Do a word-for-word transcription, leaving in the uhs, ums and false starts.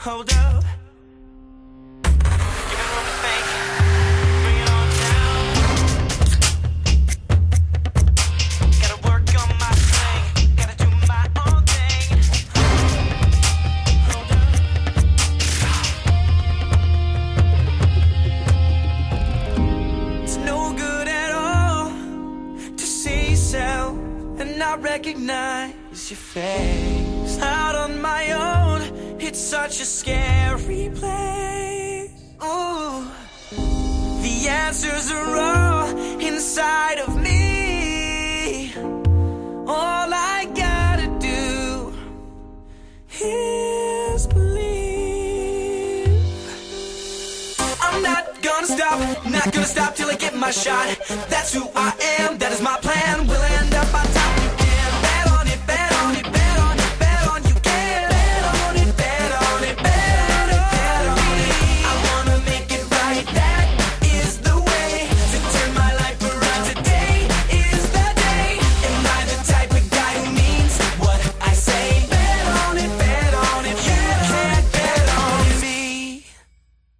Hold up. Give it room to think. Bring it on down. Gotta work on my thing. Gotta do my own thing. Hold up. It's no good at all to see yourself and not recognize your face. Out on my own, it's such a scary place. Ooh, the answers are all inside of me. All I gotta do is believe. I'm not gonna stop, not gonna stop till I get my shot. That's who I am, that is my plan. We'll end up on top.